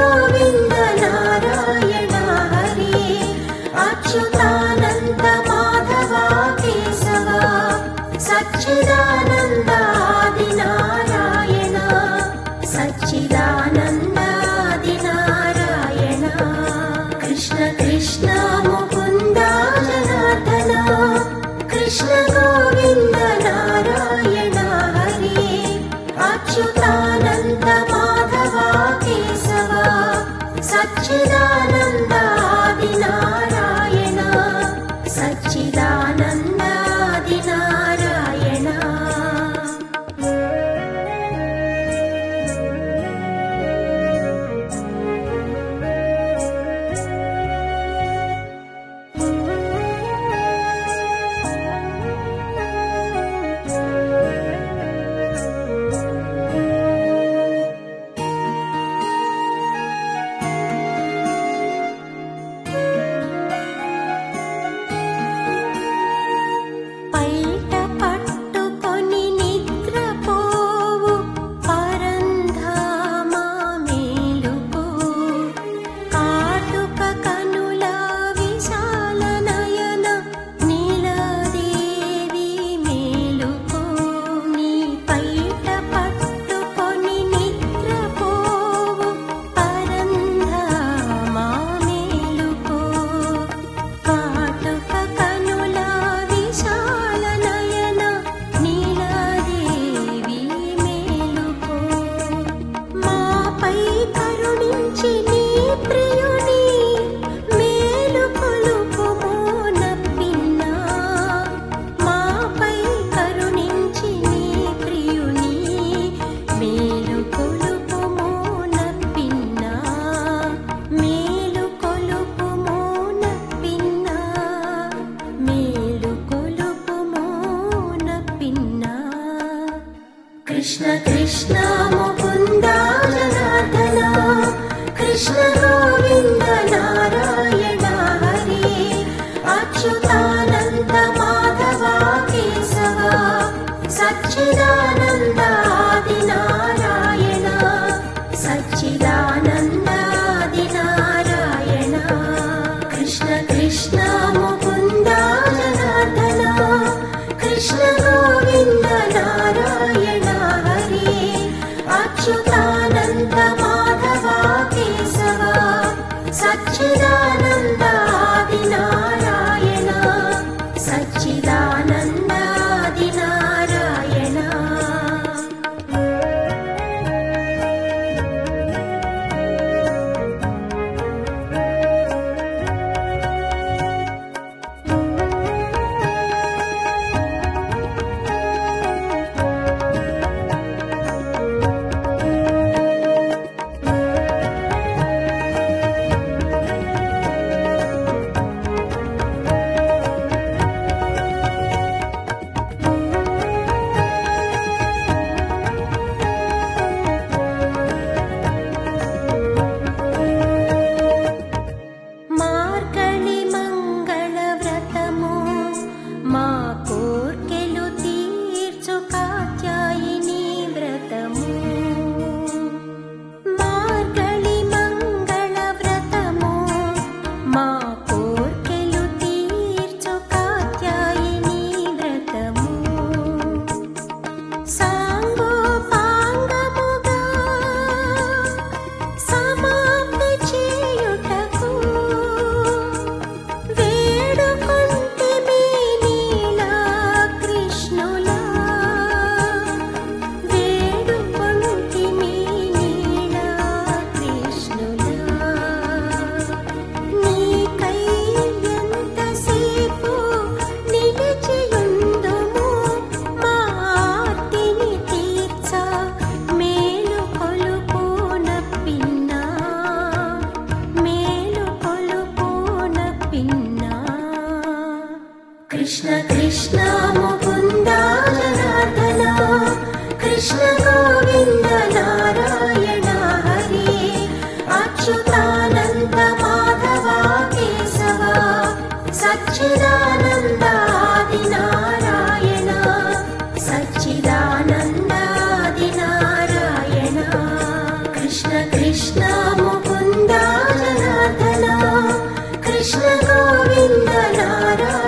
గోవింద నారాయణ హరి అచ్యుతానంద మాధవ కేశవ సచ్చిదానంద ఆది నారాయణ సచ్చిదానంద ఆది నారాయణ కృష్ణ కృష్ణ ముకుంద జనార్దన కృష్ణ గోవింద నారాయణ హరి అచ్యుతానంద మాధవ కేశవ సచ్చిదానంద ఆది నారాయణ సచ్చిదానంద ఆది నారాయణ పైట పట్టుకొని నిద్రపోవు పరంధామా మేలుకో కాటుక కనుల విశాల నయన నీలదేవి మేలుకో నీ పైట పట్టుకొని నిద్రపోవు పరంధామా మేలుకో కాటుక కనుల విశాల నయన నీలదేవి మేలుకో మాపై కరుణించి నీ ప్రియుని మేలుకొలుపుము నప్పిన్నా మాపై కరుణించి నీ ప్రియుని మేలుకొలుపుము నప్పిన్నా మేలుకొలుపుము నప్పిన్నా మేలుకొలుపుము నప్పిన్నా కృష్ణ కృష్ణ ముకుంద జనార్దన కృష్ణ గోవింద నారాయణ హరి అచ్యుతానంద మాధవ కేశవ సచ్చిదానంద ఆది నారాయణ సచ్చిదానంద ఆది నారాయణ కృష్ణ కృష్ణ ముకుంద జనార్దన కృష్ణ గోవింద నారాయణ హరి అచ్యుతానంద మాధవ కేశవ సచ్చిదానంద ఆది నారాయణ సచ్చిదానంద ఆది నారాయణ మార్గళి మంగళ వ్రతము మా కోర్కెలు తీర్చు కాత్యాయిని వ్రతము మార్గళి మంగళ వ్రతము మా కోర్కెలు తీర్చు కాత్యాయిని వ్రతము సాంగోపాంగముగా సమాప్తి చేయుటకు వేడుకొంటిమి నీలా కృష్ణులా వేడుకొంటిమి నీలా కృష్ణులా నీకై ఎంతసేపు నిలిచియుందుము మా ఆర్తిని తీర్చ మేలుకొలుపు నప్పిన్నా మేలుకొలుపు నప్పిన్నా కృష్ణ కృష్ణ ముకుంద జనార్దన కృష్ణ గోవింద నారాయణ హరి అచ్యుతానంద మాధవ కేశవ సచ్చిదానంద ఆది నారాయణ సచ్చిదానంద ఆది నారాయణ కృష్ణ కృష్ణ ముకుంద గోవింద నారాయణ